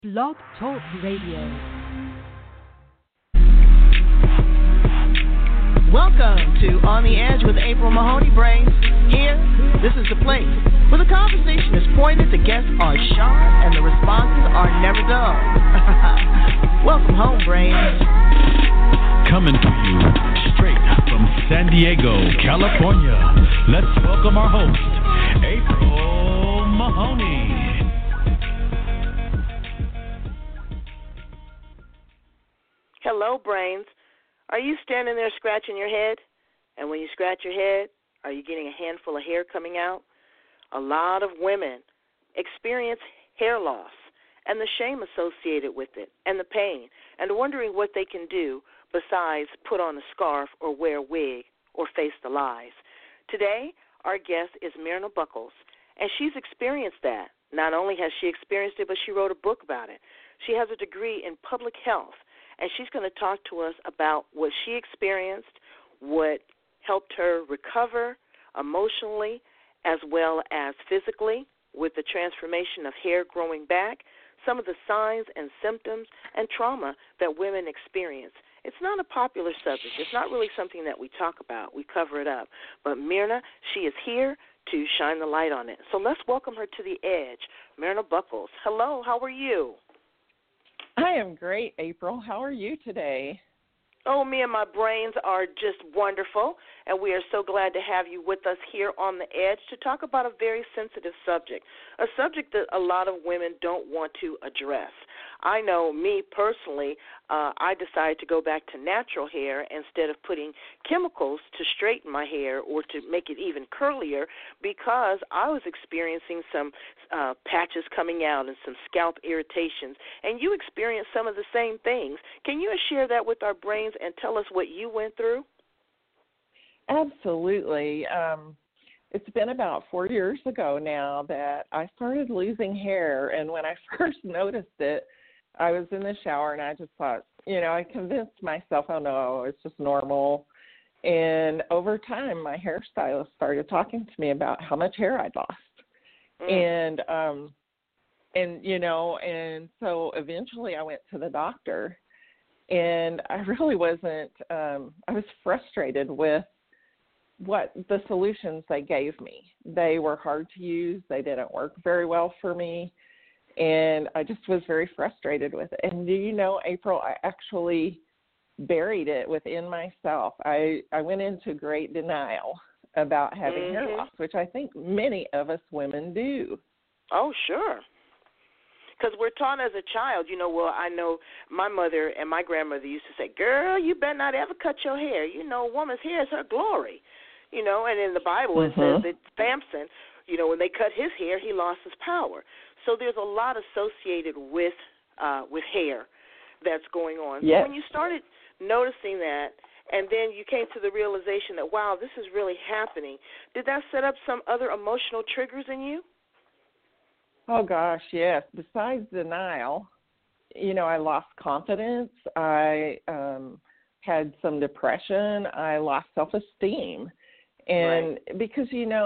Blog Talk Radio. Welcome to On the Edge with April Mahoney Brains. Here, this is the place where the conversation is pointed, the guests are sharp, and the responses are never dull. Welcome home, Brains. Coming to you straight from San Diego, California. Let's welcome our host, April Mahoney. Hello, Brains. Are you standing there scratching your head? And when you scratch your head, are you getting a handful of hair coming out? A lot of women experience hair loss and the shame associated with it and the pain and wondering what they can do besides put on a scarf or wear a wig or face the lies. Today, our guest is Myrna Buckles, and she's experienced that. Not only has she experienced it, but she wrote a book about it. She has a degree in public health, and she's going to talk to us about what she experienced, what helped her recover emotionally as well as physically with the transformation of hair growing back, some of the signs and symptoms and trauma that women experience. It's not a popular subject. It's not really something that we talk about. We cover it up. But Myrna, she is here to shine the light on it. So let's welcome her to the edge. Myrna Buckles. Hello, how are you? I am great, April. How are you today? Oh, me and my brains are just wonderful, and we are so glad to have you with us here on the edge to talk about a very sensitive subject, a subject that a lot of women don't want to address. I know me personally, I decided to go back to natural hair instead of putting chemicals to straighten my hair or to make it even curlier because I was experiencing some patches coming out and some scalp irritations, and you experienced some of the same things. Can you share that with our brains and tell us what you went through? Absolutely. It's been about 4 years ago now that I started losing hair, and when I first noticed it, I was in the shower, and I just thought, I convinced myself, oh, no, it's just normal. And over time, my hairstylist started talking to me about how much hair I'd lost. And so eventually I went to the doctor, and I really wasn't, I was frustrated with what the solutions they gave me. They were hard to use. They didn't work very well for me. And I just was very frustrated with it. And do you know, April, I actually buried it within myself. I went into great denial about having hair loss, which I think many of us women do. Oh, sure. Because we're taught as a child, I know my mother and my grandmother used to say, girl, you better not ever cut your hair. A woman's hair is her glory. And in the Bible it says that Samson, when they cut his hair, he lost his power. So there's a lot associated with hair that's going on. Yes. So when you started noticing that, and then you came to the realization that, wow, this is really happening, did that set up some other emotional triggers in you? Oh, gosh, yes. Besides denial, I lost confidence. I had some depression. I lost self-esteem. And because,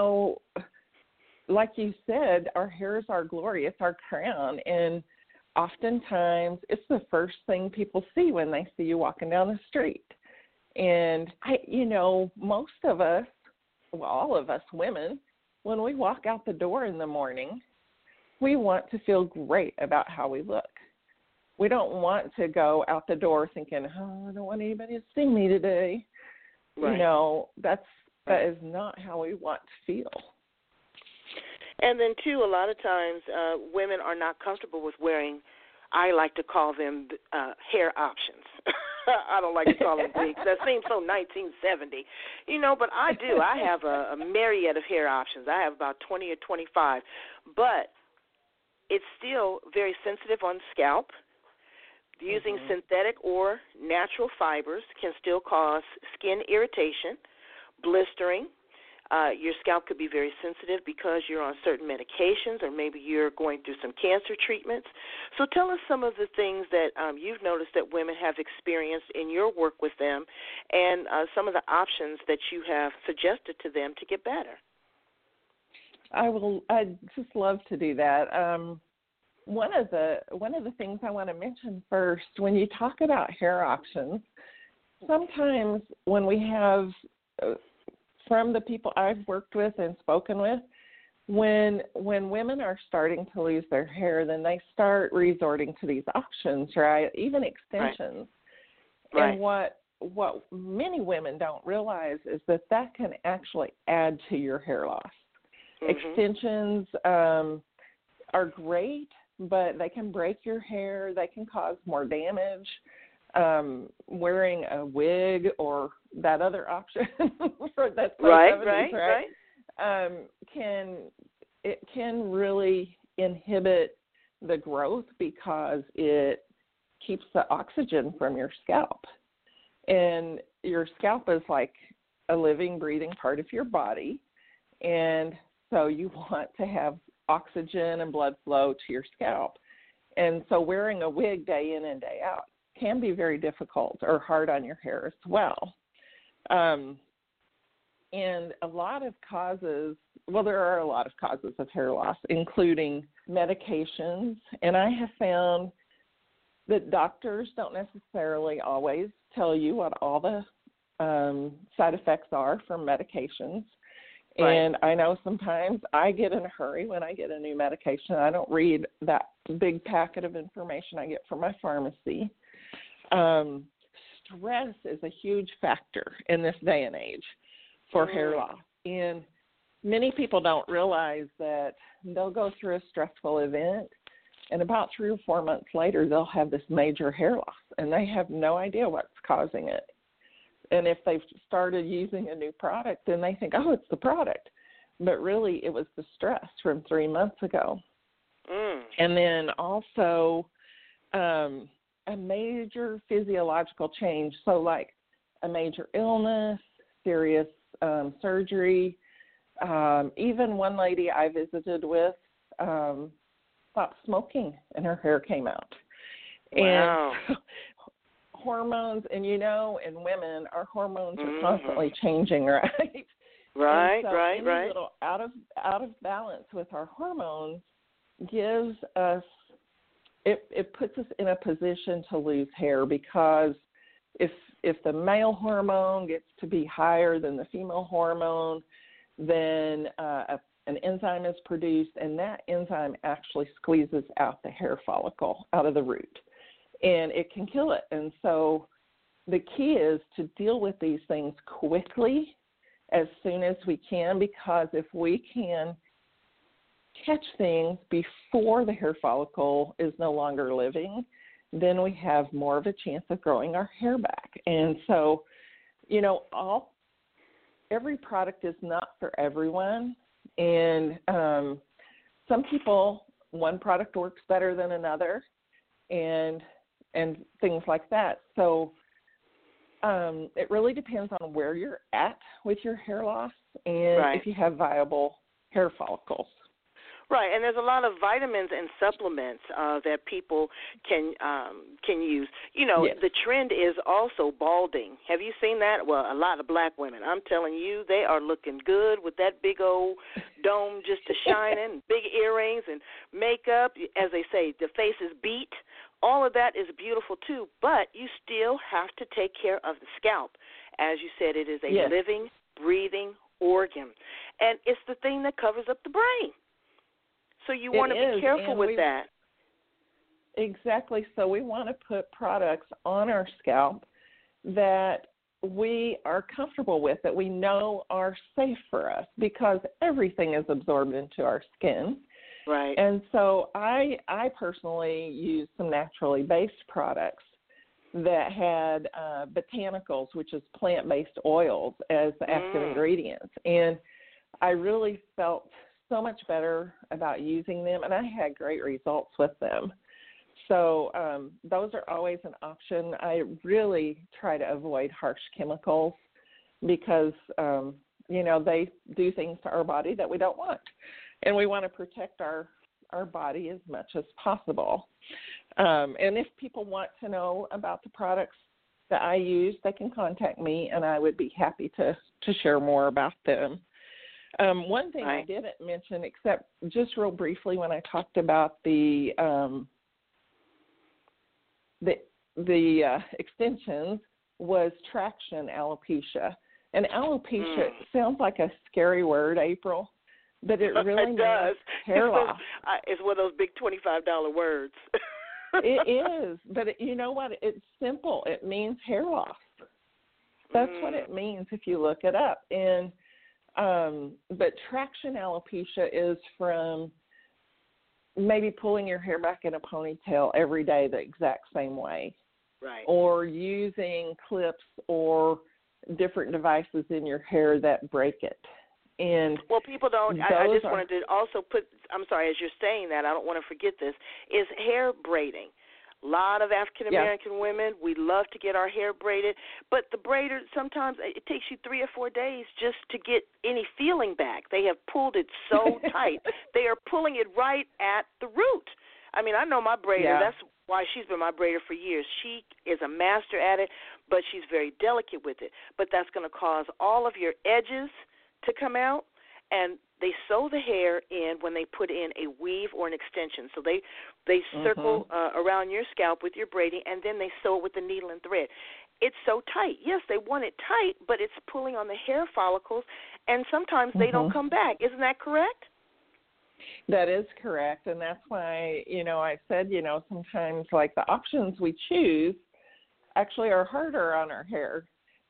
like you said, our hair is our glory. It's our crown. And oftentimes it's the first thing people see when they see you walking down the street. And, most of us, well, all of us women, when we walk out the door in the morning, we want to feel great about how we look. We don't want to go out the door thinking, oh, I don't want anybody to see me today. Right. That is not how we want to feel. And then, too, a lot of times women are not comfortable with wearing, I like to call them hair options. I don't like to call them wigs. That seems so 1970. But I do. I have a myriad of hair options. I have about 20 or 25. But it's still very sensitive on the scalp. Using synthetic or natural fibers can still cause skin irritation, blistering. Your scalp could be very sensitive because you're on certain medications or maybe you're going through some cancer treatments. So tell us some of the things that you've noticed that women have experienced in your work with them and some of the options that you have suggested to them to get better. I'd just love to do that. one of the things I want to mention first, when you talk about hair options, sometimes when we have, from the people I've worked with and spoken with, when women are starting to lose their hair, then they start resorting to these options, right? Even extensions. Right. And what many women don't realize is that can actually add to your hair loss. Extensions are great, but they can break your hair. They can cause more damage. Wearing a wig or that other option that's right? Can really inhibit the growth because it keeps the oxygen from your scalp. And your scalp is like a living, breathing part of your body. And so you want to have oxygen and blood flow to your scalp. And so wearing a wig day in and day out can be very difficult or hard on your hair as well. And a lot of causes, there are a lot of causes of hair loss, including medications. And I have found that doctors don't necessarily always tell you what all the side effects are from medications. Right. And I know sometimes I get in a hurry when I get a new medication. I don't read that big packet of information I get from my pharmacy. Stress is a huge factor in this day and age for hair loss. And many people don't realize that they'll go through a stressful event, and about 3 or 4 months later, they'll have this major hair loss, and they have no idea what's causing it. And if they've started using a new product, then they think, oh, it's the product. But really, it was the stress from 3 months ago. And then also a major physiological change, so like a major illness, serious surgery. Even one lady I visited with stopped smoking, and her hair came out. Wow. And hormones, and in women, our hormones are constantly changing, right? Right, and so right. A little out of balance with our hormones gives us, it puts us in a position to lose hair, because if the male hormone gets to be higher than the female hormone, then an enzyme is produced, and that enzyme actually squeezes out the hair follicle out of the root, and it can kill it. And so the key is to deal with these things quickly, as soon as we can, because if we can catch things before the hair follicle is no longer living, then we have more of a chance of growing our hair back. And so, every product is not for everyone. And some people, one product works better than another, and things like that. So it really depends on where you're at with your hair loss and if you have viable hair follicles. Right, and there's a lot of vitamins and supplements that people can use. Yes. The trend is also balding. Have you seen that? Well, a lot of black women. I'm telling you, they are looking good with that big old dome just shining, big earrings and makeup. As they say, the face is beat. All of that is beautiful too, but you still have to take care of the scalp. As you said, it is a living, breathing organ, and it's the thing that covers up the brain. So you want to be careful with that. Exactly. So we want to put products on our scalp that we are comfortable with, that we know are safe for us, because everything is absorbed into our skin. Right. And so I personally use some naturally based products that had botanicals, which is plant-based oils, as the active ingredients. And I really felt so much better about using them, and I had great results with them. So those are always an option. I really try to avoid harsh chemicals because, they do things to our body that we don't want, and we want to protect our body as much as possible. And if people want to know about the products that I use, they can contact me, and I would be happy to share more about them. One thing I didn't mention, except just real briefly when I talked about the extensions, was traction alopecia. And alopecia sounds like a scary word, April, but it really means hair loss. It's one of those big $25 words. It is, but you know what? It's simple. It means hair loss. That's what it means if you look it up. And but traction alopecia is from maybe pulling your hair back in a ponytail every day the exact same way. Right. Or using clips or different devices in your hair that break it. And well, people don't. I just wanted to also put. I'm sorry, as you're saying that, I don't want to forget this. Is hair braiding. A lot of African American women, we love to get our hair braided, but the braider sometimes it takes you 3 or 4 days just to get any feeling back. They have pulled it so tight. They are pulling it right at the root. I mean, I know my braider. Yeah. That's why she's been my braider for years. She is a master at it, but she's very delicate with it. But that's going to cause all of your edges to come out, and they sew the hair in when they put in a weave or an extension. So they circle around your scalp with your braiding, and then they sew it with the needle and thread. It's so tight. Yes, they want it tight, but it's pulling on the hair follicles, and sometimes they don't come back. Isn't that correct? That is correct, and that's why, I said, sometimes like the options we choose actually are harder on our hair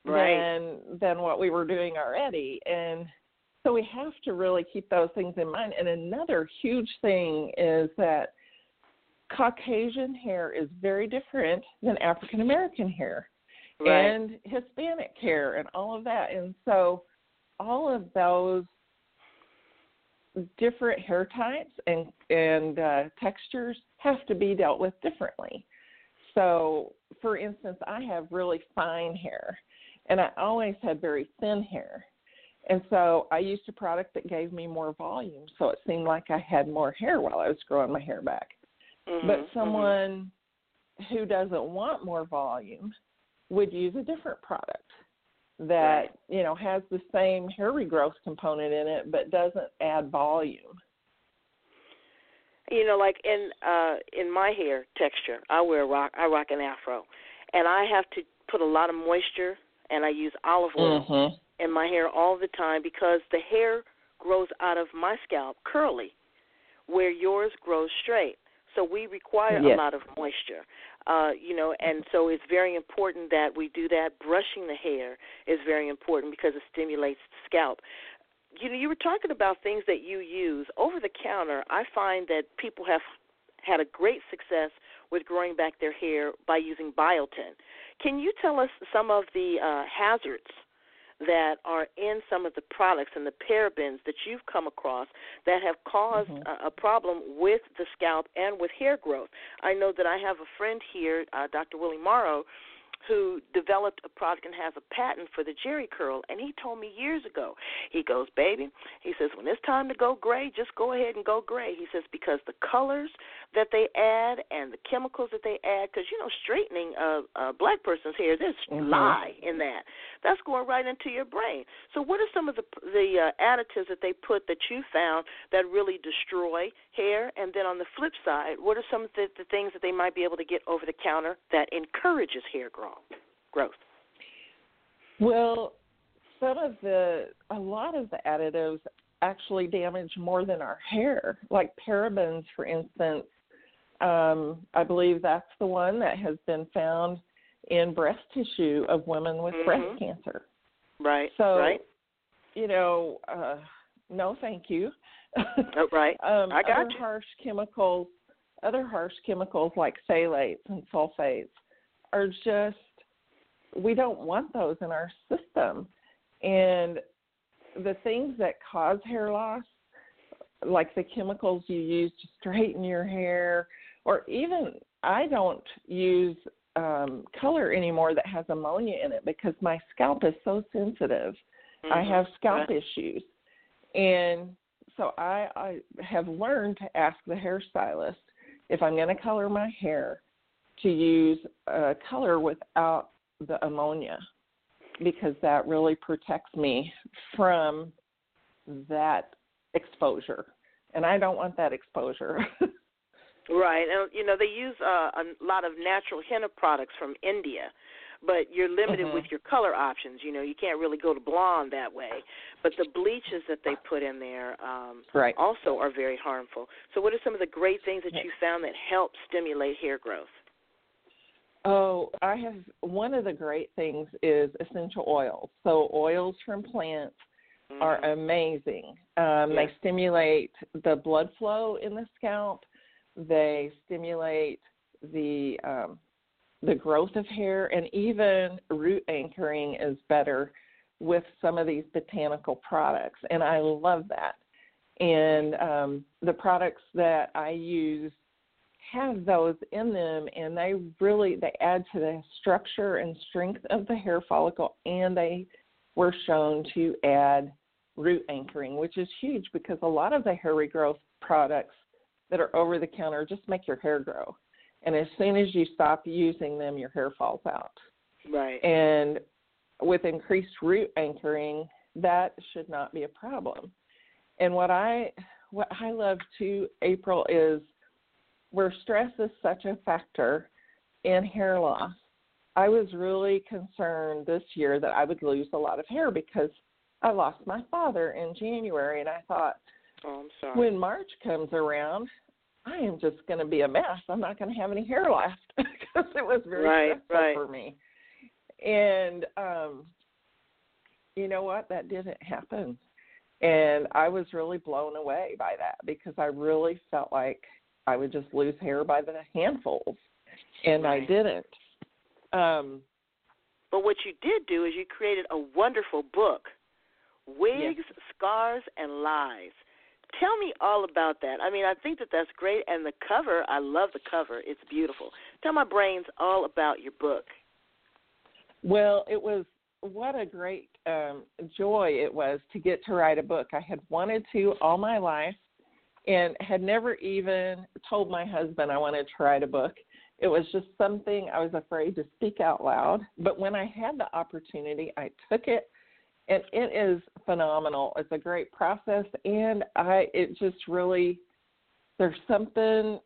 than what we were doing already. And so we have to really keep those things in mind. And another huge thing is that Caucasian hair is very different than African American hair and Hispanic hair and all of that. And so all of those different hair types and textures have to be dealt with differently. So, for instance, I have really fine hair, and I always had very thin hair. And so I used a product that gave me more volume, so it seemed like I had more hair while I was growing my hair back. But someone who doesn't want more volume would use a different product that, has the same hair regrowth component in it but doesn't add volume. Like in my hair texture, I rock an afro, and I have to put a lot of moisture, and I use olive oil in my hair all the time because the hair grows out of my scalp curly, where yours grows straight. So we require a lot of moisture, and so it's very important that we do that. Brushing the hair is very important because it stimulates the scalp. You were talking about things that you use over the counter. I find that people have had a great success with growing back their hair by using biotin. Can you tell us some of the hazards that are in some of the products and the parabens that you've come across that have caused a problem with the scalp and with hair growth? I know that I have a friend here, Dr. Willie Morrow, who developed a product and has a patent for the Jerry curl, and he told me years ago, he goes, baby, he says, when it's time to go gray, just go ahead and go gray. He says, because the colors that they add and the chemicals that they add, because, straightening a black person's hair, there's lye in that. That's going right into your brain. So what are some of the additives that they put that you found that really destroy hair? And then on the flip side, what are some of the things that they might be able to get over the counter that encourages hair growth? Well, a lot of the additives actually damage more than our hair, like parabens, for instance. I believe that's the one that has been found in breast tissue of women with breast cancer. Right. So, no, thank you. I got you. Other harsh chemicals like phthalates and sulfates are just, we don't want those in our system. And the things that cause hair loss, like the chemicals you use to straighten your hair, or even I don't use color anymore that has ammonia in it because my scalp is so sensitive. I have scalp issues. And so I have learned to ask the hairstylist if I'm going to color my hair to use a color without the ammonia, because that really protects me from that exposure, and I don't want that exposure. Right. And, they use a lot of natural henna products from India, but you're limited with your color options. You can't really go to blonde that way. But the bleaches that they put in there also are very harmful. So what are some of the great things that you found that help stimulate hair growth? Oh, one of the great things is essential oils. So oils from plants are amazing. They stimulate the blood flow in the scalp. They stimulate the growth of hair, and even root anchoring is better with some of these botanical products, and I love that. And the products that I use have those in them, and they add to the structure and strength of the hair follicle, and they were shown to add root anchoring, which is huge because a lot of the hair regrowth products that are over the counter just make your hair grow. And as soon as you stop using them, your hair falls out. Right. And with increased root anchoring, that should not be a problem. And what I love too, April, is where stress is such a factor in hair loss. I was really concerned this year that I would lose a lot of hair because I lost my father in January, and I thought, oh, I'm sorry. When March comes around, I am just going to be a mess. I'm not going to have any hair left because it was very stressful for me. And you know what? That didn't happen. And I was really blown away by that because I really felt like I would just lose hair by the handfuls, and I didn't. But what you did do is you created a wonderful book, Wigs, Scars, and Lies. Tell me all about that. I mean, I think that's great, and the cover, I love the cover. It's beautiful. Tell my brains all about your book. Well, what a great joy it was to get to write a book. I had wanted to all my life and had never even told my husband I wanted to write a book. It was just something I was afraid to speak out loud. But when I had the opportunity, I took it. And it is phenomenal. It's a great process, and it just really, there's something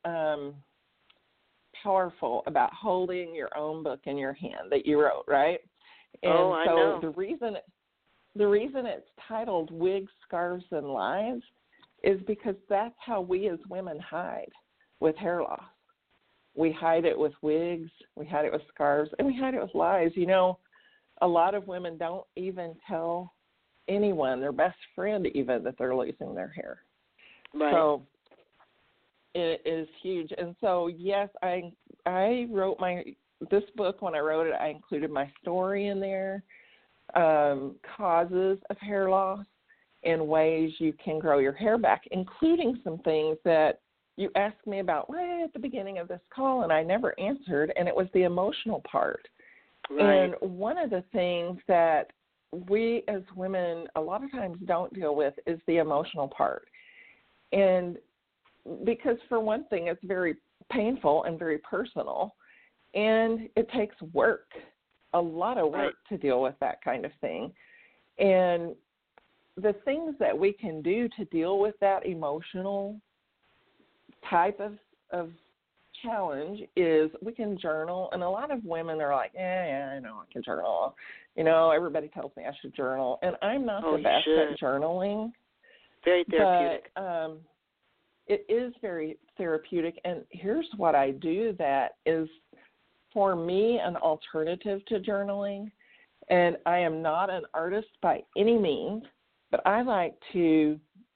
powerful about holding your own book in your hand that you wrote, right? And I know. The reason it's titled Wigs, Scars, and Lies is because that's how we as women hide with hair loss. We hide it with wigs, we hide it with scarves, and we hide it with lies. A lot of women don't even tell anyone, their best friend even, that they're losing their hair. Right. So it is huge. And so, yes, I wrote this book. When I wrote it, I included my story in there, causes of hair loss, and ways you can grow your hair back, including some things that you asked me about right at the beginning of this call, and I never answered, and it was the emotional part. Right. And one of the things that we as women a lot of times don't deal with is the emotional part. And because for one thing, it's very painful and very personal, and it takes work, a lot of work to deal with that kind of thing. And the things that we can do to deal with that emotional type of challenge is we can journal, and a lot of women are like, I know I can journal. Everybody tells me I should journal, and I'm not the best at journaling. Very therapeutic. But it is very therapeutic, and here's what I do that is, for me, an alternative to journaling, and I am not an artist by any means, but I like to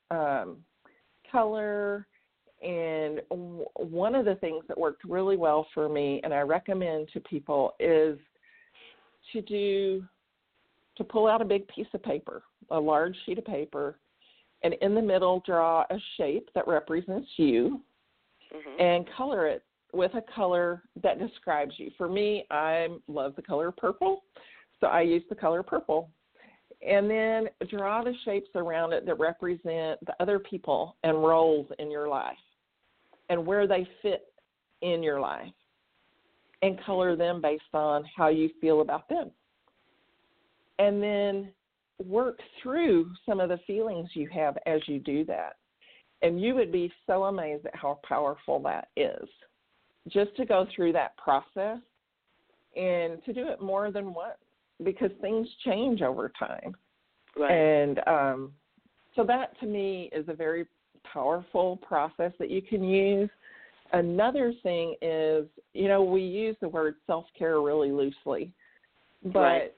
color. And one of the things that worked really well for me, and I recommend to people, is to pull out a big piece of paper, a large sheet of paper, and in the middle draw a shape that represents you, and color it with a color that describes you. For me, I love the color purple, so I use the color purple. And then draw the shapes around it that represent the other people and roles in your life and where they fit in your life, and color them based on how you feel about them. And then work through some of the feelings you have as you do that. And you would be so amazed at how powerful that is, just to go through that process and to do it more than once, because things change over time. Right. And so that, to me, is a very powerful process that you can use. Another thing is, we use the word self-care really loosely. But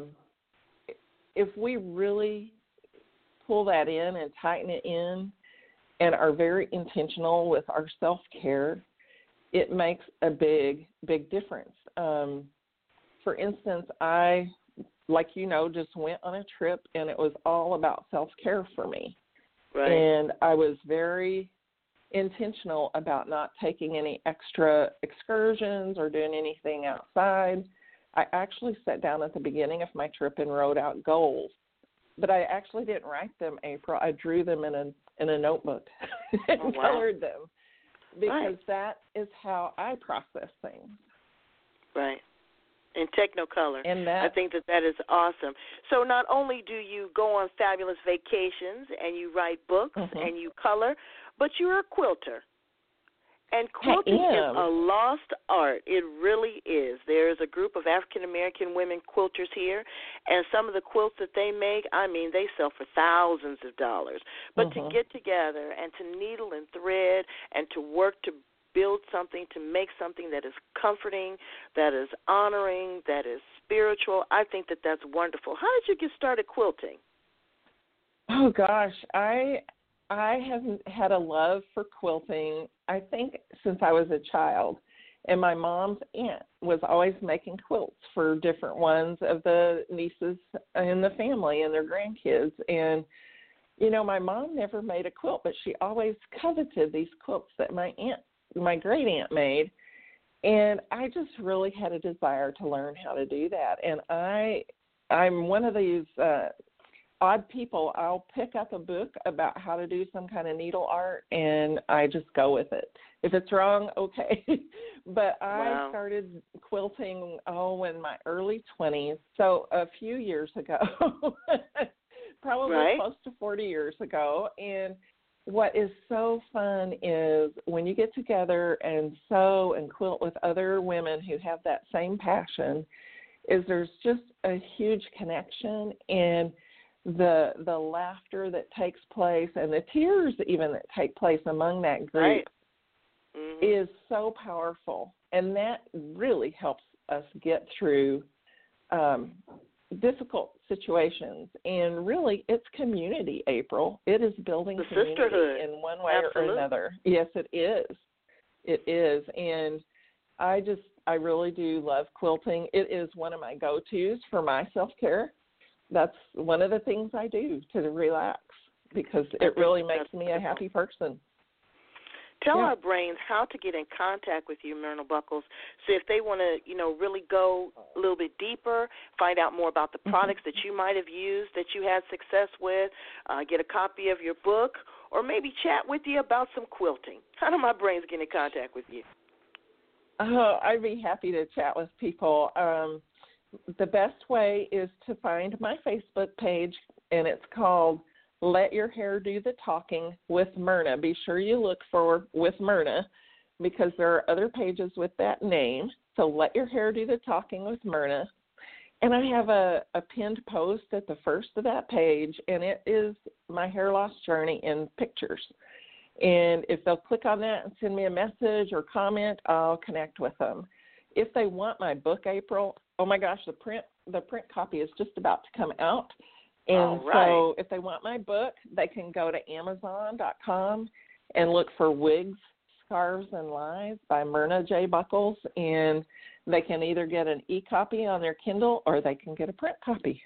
if we really pull that in and tighten it in and are very intentional with our self-care, it makes a big, big difference. For instance, I, just went on a trip, and it was all about self-care for me. Right. And I was very intentional about not taking any extra excursions or doing anything outside. I actually sat down at the beginning of my trip and wrote out goals, but I actually didn't write them, April. I drew them in a notebook and colored them, because that is how I process things. Right. In Technicolor. And I think that is awesome. So not only do you go on fabulous vacations and you write books and you color, but you're a quilter. And quilting is a lost art. It really is. There's a group of African-American women quilters here, and some of the quilts that they make, they sell for thousands of dollars. But to get together and to needle and thread and to work to build something, to make something that is comforting, that is honoring, that is spiritual, I think that that's wonderful. How did you get started quilting? Oh, gosh. I haven't had a love for quilting, I think, since I was a child. And my mom's aunt was always making quilts for different ones of the nieces in the family and their grandkids. And, my mom never made a quilt, but she always coveted these quilts that my great aunt made. And I just really had a desire to learn how to do that. And I'm one of these odd people. I'll pick up a book about how to do some kind of needle art, and I just go with it. If it's wrong, okay. But I started quilting, in my early 20s, so a few years ago, probably close to 40 years ago. And what is so fun is when you get together and sew and quilt with other women who have that same passion, is there's just a huge connection, and the laughter that takes place and the tears even that take place among that group is so powerful. And that really helps us get through difficult situations. And really, it's community, April. It is building the community sisterhood in one way Absolutely. or another. Yes, it is. It is. And I really do love quilting. It is one of my go-tos for my self-care. That's one of the things I do to relax, because it really makes me a happy person. Tell our brains how to get in contact with you, Myrna Buckles. So if they want to, really go a little bit deeper, find out more about the products that you might have used, that you had success with, get a copy of your book, or maybe chat with you about some quilting. How do my brains get in contact with you? Oh, I'd be happy to chat with people. The best way is to find my Facebook page, and it's called Let Your Hair Do the Talking with Myrna. Be sure you look for with Myrna, because there are other pages with that name. So Let Your Hair Do the Talking with Myrna. And I have a pinned post at the first of that page, and it is my hair loss journey in pictures. And if they'll click on that and send me a message or comment, I'll connect with them. If they want my book, April, oh my gosh, the print copy is just about to come out. And so if they want my book, they can go to Amazon.com and look for Wigs, Scarves, and Lies by Myrna J. Buckles, and they can either get an e-copy on their Kindle or they can get a print copy.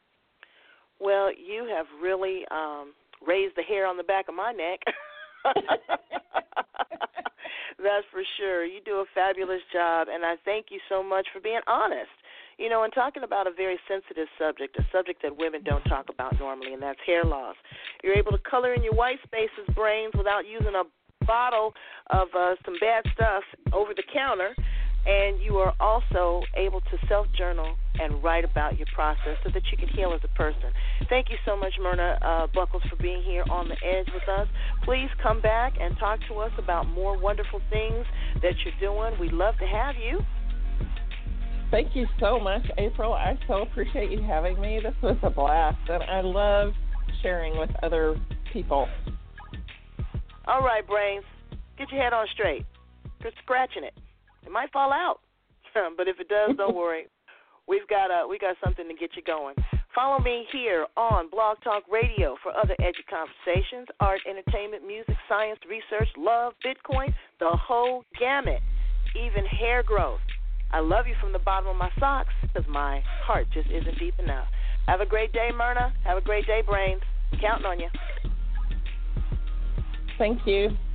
Well, you have really raised the hair on the back of my neck. That's for sure. You do a fabulous job, and I thank you so much for being honest. And talking about a very sensitive subject, a subject that women don't talk about normally, and that's hair loss. You're able to color in your white spaces, brains, without using a bottle of some bad stuff over the counter. And you are also able to self-journal and write about your process so that you can heal as a person. Thank you so much, Myrna Buckles, for being here on The Edge with us. Please come back and talk to us about more wonderful things that you're doing. We'd love to have you. Thank you so much, April. I so appreciate you having me. This was a blast, and I love sharing with other people. All right, Brains, get your head on straight. You're scratching it. It might fall out, but if it does, don't worry. We got something to get you going. Follow me here on Blog Talk Radio for other edgy conversations, art, entertainment, music, science, research, love, Bitcoin, the whole gamut, even hair growth. I love you from the bottom of my socks because my heart just isn't deep enough. Have a great day, Myrna. Have a great day, Brains. Counting on you. Thank you.